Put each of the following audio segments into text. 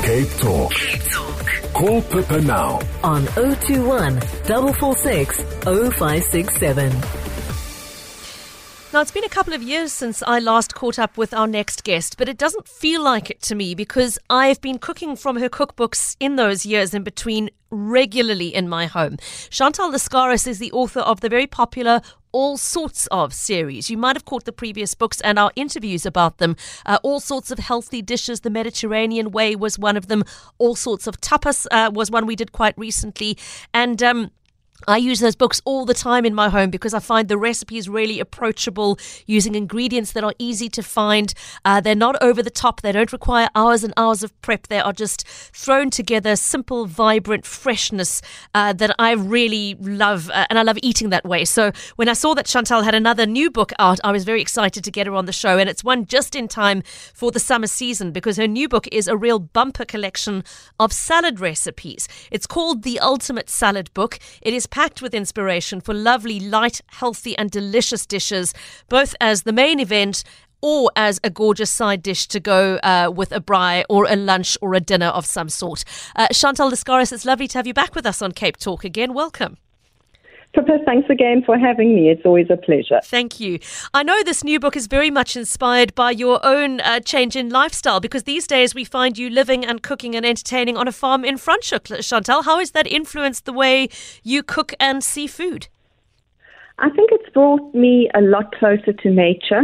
Cape Talk. Call Pippa now on 021 446 0567. Now, it's been a couple of years since I last caught up with our next guest, but it doesn't feel like it to me because I've been cooking from her cookbooks in those years in between regularly in my home. Chantal Lascaris is the author of the very popular All Sorts of series. You might have caught the previous books and our interviews about them. All Sorts of Healthy Dishes, The Mediterranean Way was one of them. All Sorts of Tapas was one we did quite recently. And I use those books all the time in my home because I find the recipes really approachable, using ingredients that are easy to find. They're not over the top. They don't require hours and hours of prep. They are just thrown together, simple, vibrant freshness that I really love. And I love eating that way. So when I saw that Chantal had another new book out, I was very excited to get her on the show. And it's one just in time for the summer season because her new book is a real bumper collection of salad recipes. It's called The Ultimate Salad Book. It is packed with inspiration for lovely, light, healthy and delicious dishes, both as the main event or as a gorgeous side dish to go with a braai or a lunch or a dinner of some sort. Chantal Lascaris, it's lovely to have you back with us on Cape Talk again. Welcome. Pippa, thanks again for having me. It's always a pleasure. Thank you. I know this new book is very much inspired by your own change in lifestyle because these days we find you living and cooking and entertaining on a farm in Franschhoek. Chantal, how has that influenced the way you cook and see food? I think it's brought me a lot closer to nature.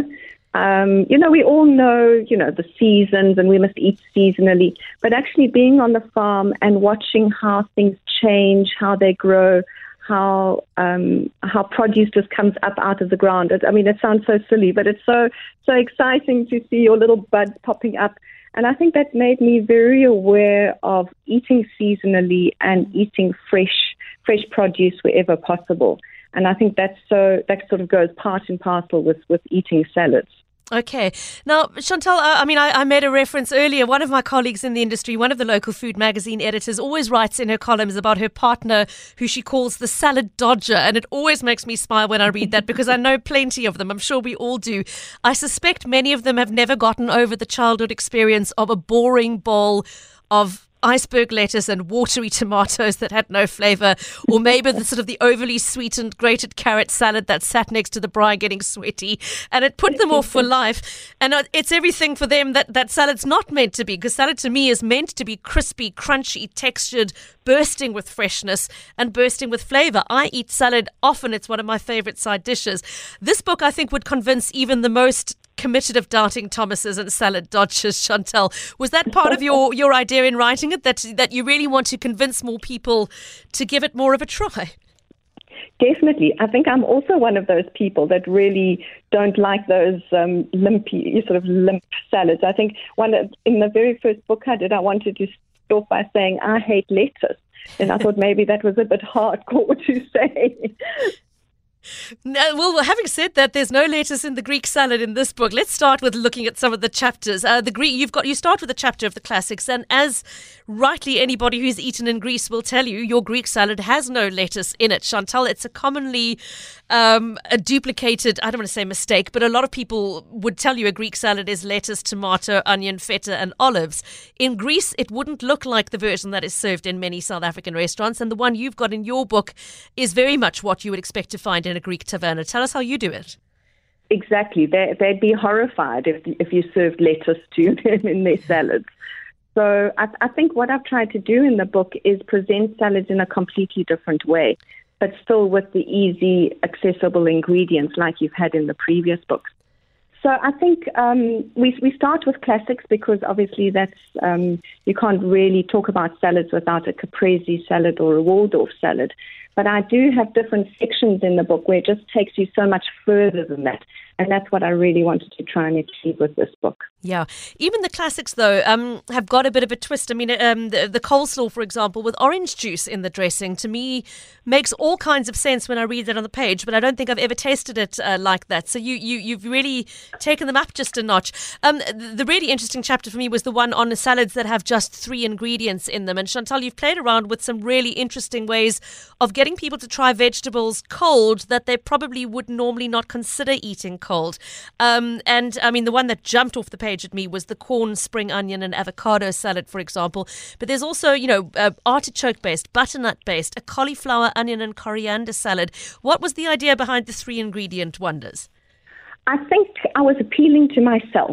We all know, the seasons and we must eat seasonally, but actually being on the farm and watching how things change, how they grow, how produce just comes up out of the ground. It sounds so silly, but it's so exciting to see your little buds popping up. And I think that made me very aware of eating seasonally and eating fresh produce wherever possible. And I think that sort of goes part and parcel with eating salads. Okay. Now, Chantal, I made a reference earlier. One of my colleagues in the industry, one of the local food magazine editors, always writes in her columns about her partner, who she calls the salad dodger. And it always makes me smile when I read that because I know plenty of them. I'm sure we all do. I suspect many of them have never gotten over the childhood experience of a boring bowl of iceberg lettuce and watery tomatoes that had no flavour, or maybe the sort of the overly sweetened grated carrot salad that sat next to the braai getting sweaty, and it put them off for life. And it's everything for them that salad's not meant to be, because salad to me is meant to be crispy, crunchy, textured, bursting with freshness and bursting with flavour. I eat salad often. It's one of my favourite side dishes. This book, I think, would convince even the most committed of doubting Thomases and salad dodgers. Chantal, was that part of your idea in writing it, that you really want to convince more people to give it more of a try? Definitely. I think I'm also one of those people that really don't like those limp salads. I think in the very first book I did, I wanted to start by saying I hate lettuce. And I thought maybe that was a bit hardcore to say. No, well, having said that, there's no lettuce in the Greek salad in this book. Let's start with looking at some of the chapters. You start with a chapter of the classics, and as rightly anybody who's eaten in Greece will tell you, your Greek salad has no lettuce in it. Chantal, it's a commonly a duplicated, I don't want to say mistake, but a lot of people would tell you a Greek salad is lettuce, tomato, onion, feta, and olives. In Greece, it wouldn't look like the version that is served in many South African restaurants, and the one you've got in your book is very much what you would expect to find in a Greek taverna. Tell us how you do it. Exactly. They'd be horrified if you served lettuce to them in their salads. So I think what I've tried to do in the book is present salads in a completely different way, but still with the easy, accessible ingredients like you've had in the previous books. So I think we start with classics because obviously that's you can't really talk about salads without a caprese salad or a Waldorf salad. But I do have different sections in the book where it just takes you so much further than that. And that's what I really wanted to try and achieve with this book. Yeah. Even the classics, though, have got a bit of a twist. I mean, the coleslaw, for example, with orange juice in the dressing, to me, makes all kinds of sense when I read that on the page, but I don't think I've ever tasted it like that. So you've really taken them up just a notch. The really interesting chapter for me was the one on the salads that have just 3 ingredients in them. And Chantal, you've played around with some really interesting ways of getting people to try vegetables cold that they probably would normally not consider eating cold. cold. And I mean, the one that jumped off the page at me was the corn, spring onion and avocado salad, for example. But there's also, artichoke-based, butternut-based, a cauliflower, onion and coriander salad. What was the idea behind the 3-ingredient wonders? I think I was appealing to myself.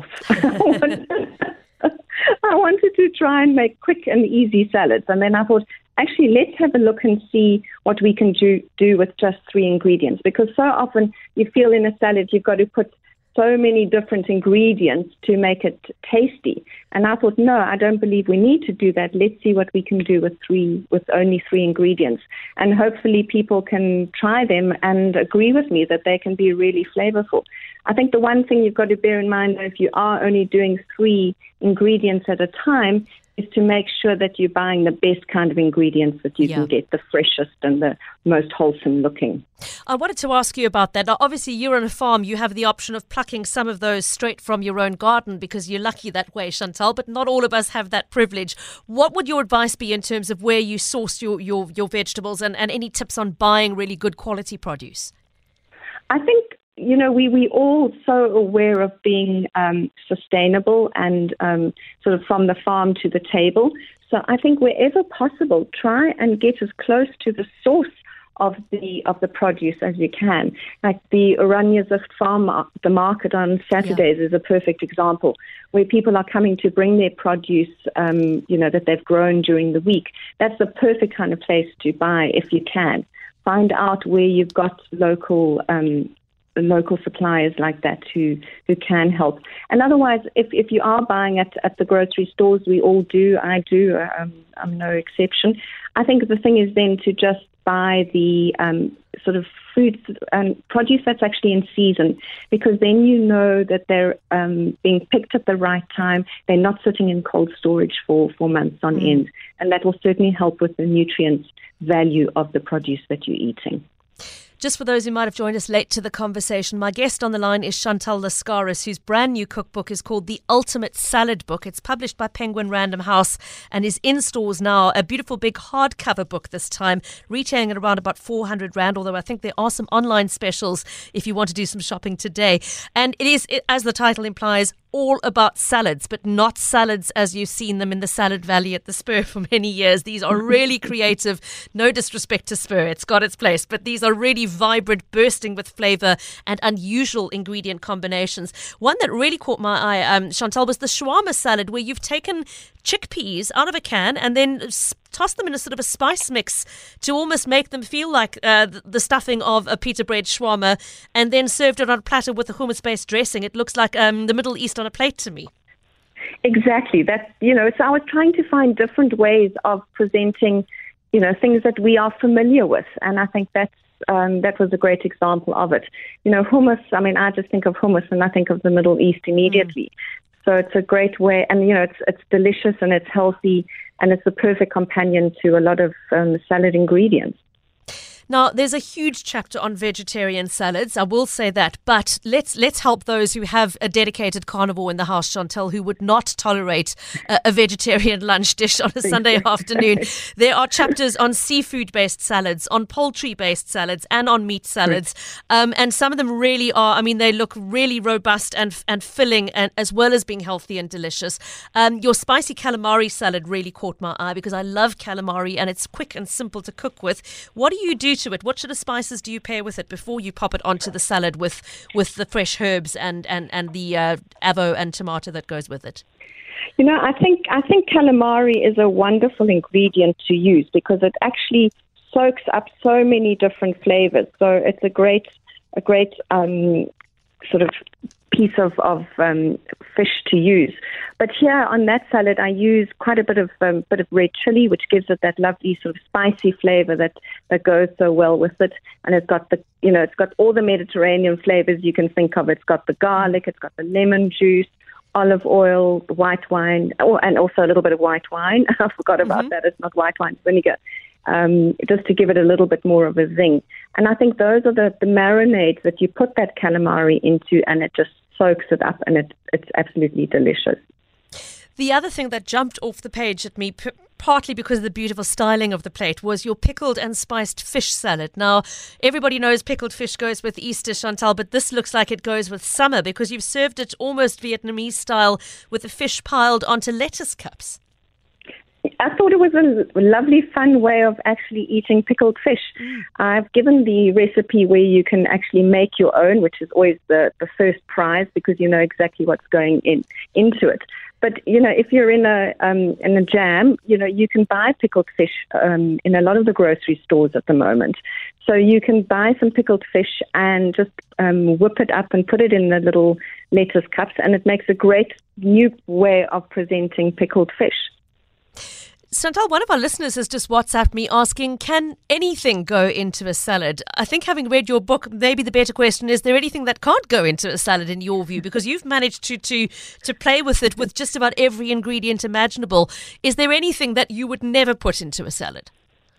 I wanted to try and make quick and easy salads. And then I thought, actually, let's have a look and see what we can do with just 3 ingredients. Because so often you feel in a salad you've got to put so many different ingredients to make it tasty. And I thought, no, I don't believe we need to do that. Let's see what we can do with only 3 ingredients. And hopefully people can try them and agree with me that they can be really flavorful. I think the one thing you've got to bear in mind if you are only doing 3 ingredients at a time is to make sure that you're buying the best kind of ingredients that you can get, the freshest and the most wholesome looking. I wanted to ask you about that. Now, obviously, you're on a farm. You have the option of plucking some of those straight from your own garden because you're lucky that way, Chantal, but not all of us have that privilege. What would your advice be in terms of where you source your vegetables and any tips on buying really good quality produce? I think we all so aware of being sustainable and sort of from the farm to the table. So I think wherever possible, try and get as close to the source of the produce as you can. Like the Oranjes farm, the market on Saturdays is a perfect example where people are coming to bring their produce, that they've grown during the week. That's the perfect kind of place to buy if you can. Find out where you've got local suppliers like that who can help. And otherwise, if you are buying at the grocery stores, we all do, I do, I'm no exception. I think the thing is then to just buy the sort of fruits and produce that's actually in season, because then you know that they're being picked at the right time. They're not sitting in cold storage for months on end. And that will certainly help with the nutrients value of the produce that you're eating. Just for those who might have joined us late to the conversation, my guest on the line is Chantal Lascaris, whose brand new cookbook is called The Ultimate Salad Book. It's published by Penguin Random House and is in stores now. A beautiful big hardcover book this time, retailing at around about 400 Rand, although I think there are some online specials if you want to do some shopping today. And it is, as the title implies, all about salads, but not salads as you've seen them in the Salad Valley at the Spur for many years. These are really creative. No disrespect to Spur, it's got its place, but these are really vibrant, bursting with flavor and unusual ingredient combinations. One that really caught my eye, Chantal, was the shawarma salad, where you've taken chickpeas out of a can and then tossed them in a sort of a spice mix to almost make them feel like the stuffing of a pita bread shawarma, and then served it on a platter with a hummus-based dressing. It looks like the Middle East on a plate to me. Exactly. That's, so I was trying to find different ways of presenting, things that we are familiar with, and I think that was a great example of it. Hummus, I just think of hummus and I think of the Middle East immediately. So it's a great way, and it's delicious and it's healthy, and it's the perfect companion to a lot of salad ingredients. Now, there's a huge chapter on vegetarian salads, I will say that, but let's help those who have a dedicated carnivore in the house, Chantal, who would not tolerate a vegetarian lunch dish on a Sunday afternoon. There are chapters on seafood-based salads, on poultry-based salads, and on meat salads, and some of them really are, they look really robust and filling, and as well as being healthy and delicious. Your spicy calamari salad really caught my eye because I love calamari and it's quick and simple to cook with. What do you do to it? What sort of spices do you pair with it before you pop it onto the salad with the fresh herbs and the avo and tomato that goes with it? I think calamari is a wonderful ingredient to use because it actually soaks up so many different flavors. So it's a great sort of piece of fish to use. But here on that salad, I use quite a bit of red chili, which gives it that lovely sort of spicy flavor that goes so well with it. And it's got it's got all the Mediterranean flavors you can think of. It's got the garlic, it's got the lemon juice, olive oil, white wine, and also a little bit of white wine. I forgot about that. It's not white wine, it's vinegar. Just to give it a little bit more of a zing. And I think those are the marinades that you put that calamari into, and it just soaks it up, and it's absolutely delicious. The other thing that jumped off the page at me, partly because of the beautiful styling of the plate, was your pickled and spiced fish salad. Now, everybody knows pickled fish goes with Easter, Chantal, but this looks like it goes with summer because you've served it almost Vietnamese style with the fish piled onto lettuce cups. I thought it was a lovely, fun way of actually eating pickled fish. I've given the recipe where you can actually make your own, which is always the first prize because you know exactly what's going into it. But, you know, if you're in a jam, you know, you can buy pickled fish in a lot of the grocery stores at the moment. So you can buy some pickled fish and just whip it up and put it in the little lettuce cups, and it makes a great new way of presenting pickled fish. Chantal, one of our listeners has just WhatsApped me asking, can anything go into a salad? I think having read your book, maybe the better question is there anything that can't go into a salad in your view? Because you've managed to play with it with just about every ingredient imaginable. Is there anything that you would never put into a salad?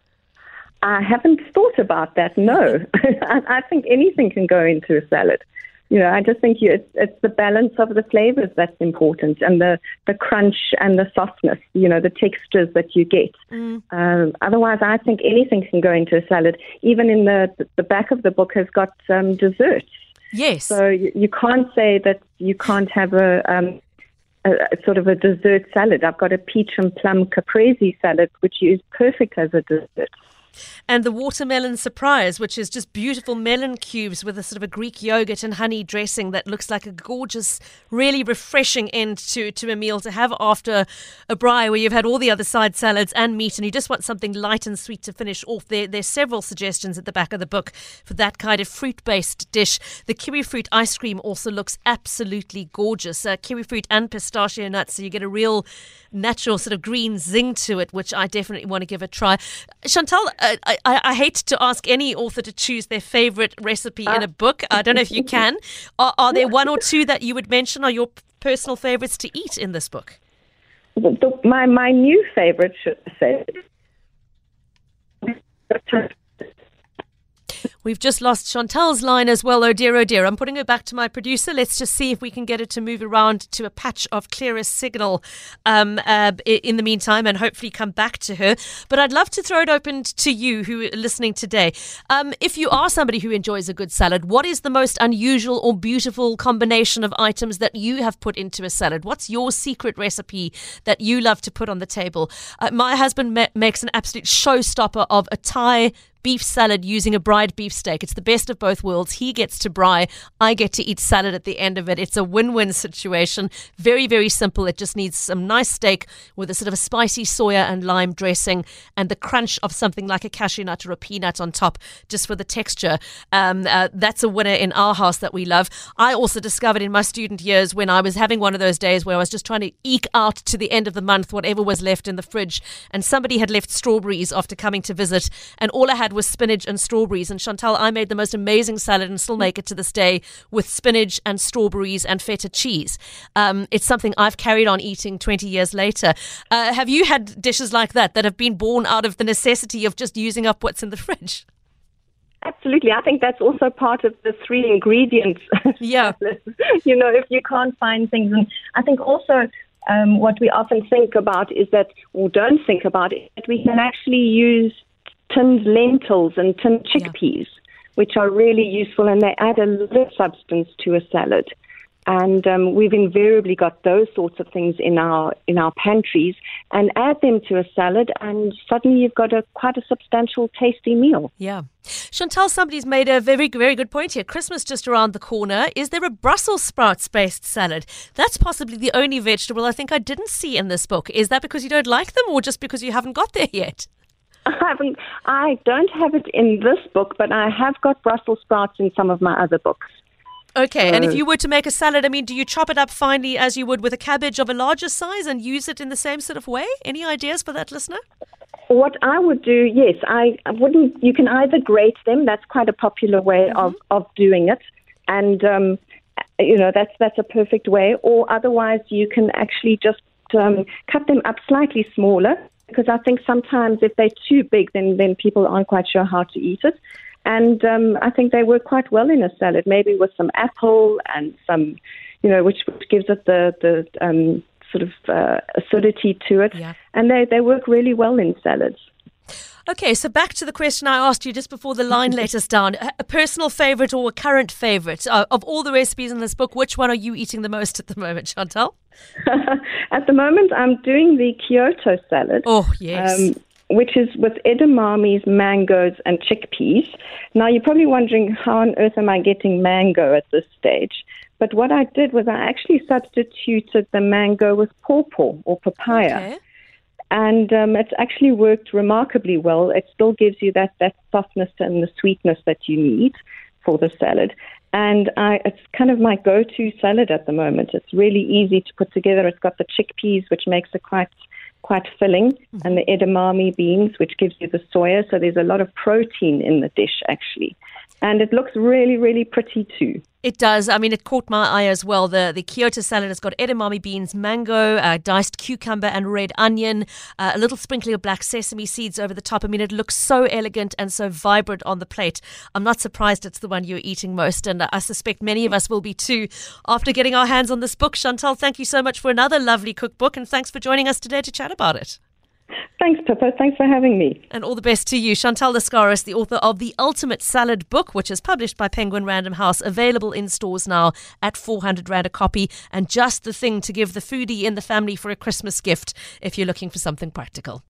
I haven't thought about that, no. I think anything can go into a salad. You know, I just think it's the balance of the flavors that's important, and the crunch and the softness, you know, the textures that you get. Otherwise, I think anything can go into a salad. Even in the back of the book has got desserts. Yes. So you can't say that you can't have a sort of a dessert salad. I've got a peach and plum caprese salad, which is perfect as a dessert. And the watermelon surprise, which is just beautiful melon cubes with a sort of a Greek yogurt and honey dressing that looks like a gorgeous, really refreshing end to a meal to have after a braai where you've had all the other side salads and meat and you just want something light and sweet to finish off. There's several suggestions at the back of the book for that kind of fruit-based dish. The kiwi fruit ice cream also looks absolutely gorgeous. Kiwi fruit and pistachio nuts, so you get a real natural sort of green zing to it, which I definitely want to give a try. Chantal, I hate to ask any author to choose their favourite recipe in a book. I don't know if you can. Are there one or two that you would mention are your personal favourites to eat in this book? My new favourite, should I say. We've just lost Chantal's line as well. Oh dear, oh dear. I'm putting her back to my producer. Let's just see if we can get her to move around to a patch of clearest signal in the meantime, and hopefully come back to her. But I'd love to throw it open to you who are listening today. If you are somebody who enjoys a good salad, what is the most unusual or beautiful combination of items that you have put into a salad? What's your secret recipe that you love to put on the table? My husband makes an absolute showstopper of a Thai beef salad using a braaied beefsteak. It's the best of both worlds. He gets to braai. I get to eat salad at the end of it. It's a win-win situation. Very, very simple. It just needs some nice steak with a sort of a spicy soya and lime dressing and the crunch of something like a cashew nut or a peanut on top just for the texture. That's a winner in our house that we love. I also discovered in my student years when I was having one of those days where I was just trying to eke out to the end of the month whatever was left in the fridge, and somebody had left strawberries after coming to visit, and all I had was spinach and strawberries. And Chantal, I made the most amazing salad and still make it to this day with spinach and strawberries and feta cheese. It's something I've carried on eating 20 years later. Have you had dishes like that have been born out of the necessity of just using up what's in the fridge? Absolutely. I think that's also part of the 3 ingredients. Yeah. You know, if you can't find things. And I think also what we often think about is that, or don't think about, is that we can actually use tinned lentils and tinned chickpeas, which are really useful, and they add a little substance to a salad. And we've invariably got those sorts of things in our pantries, and add them to a salad, and suddenly you've got quite a substantial, tasty meal. Yeah. Chantal, somebody's made a very, very good point here. Christmas just around the corner. Is there a Brussels sprouts-based salad? That's possibly the only vegetable I think I didn't see in this book. Is that because you don't like them, or just because you haven't got there yet? I don't have it in this book, but I have got Brussels sprouts in some of my other books. Okay, and if you were to make a salad, I mean, do you chop it up finely as you would with a cabbage of a larger size and use it in the same sort of way? Any ideas for that, listener? What I would do, yes, I wouldn't. You can either grate them. That's quite a popular way of doing it, and you know that's a perfect way. Or otherwise, you can actually just cut them up slightly smaller. Because I think sometimes if they're too big, then people aren't quite sure how to eat it. And I think they work quite well in a salad, maybe with some apple and some, you know, which gives it the sort of acidity to it. Yeah. And they work really well in salads. Okay, so back to the question I asked you just before the line let us down. A personal favourite or a current favourite? Of all the recipes in this book, which one are you eating the most at the moment, Chantal? At the moment, I'm doing the Kyoto salad. Oh, yes. Which is with edamames, mangoes, and chickpeas. Now, you're probably wondering, how on earth am I getting mango at this stage? But what I did was I actually substituted the mango with pawpaw or papaya. Okay. And it's actually worked remarkably well. It still gives you that softness and the sweetness that you need for the salad. And it's kind of my go-to salad at the moment. It's really easy to put together. It's got the chickpeas, which makes it quite filling, and the edamame beans, which gives you the soya. So there's a lot of protein in the dish, actually. And it looks really, really pretty too. It does. I mean, it caught my eye as well. The Kyoto salad has got edamame beans, mango, diced cucumber and red onion, a little sprinkling of black sesame seeds over the top. I mean, it looks so elegant and so vibrant on the plate. I'm not surprised it's the one you're eating most, and I suspect many of us will be too after getting our hands on this book. Chantal, thank you so much for another lovely cookbook, and thanks for joining us today to chat about it. Thanks, Pippa. Thanks for having me. And all the best to you. Chantal Lascaris, the author of The Ultimate Salad Book, which is published by Penguin Random House, available in stores now at 400 Rand a copy, and just the thing to give the foodie in the family for a Christmas gift if you're looking for something practical.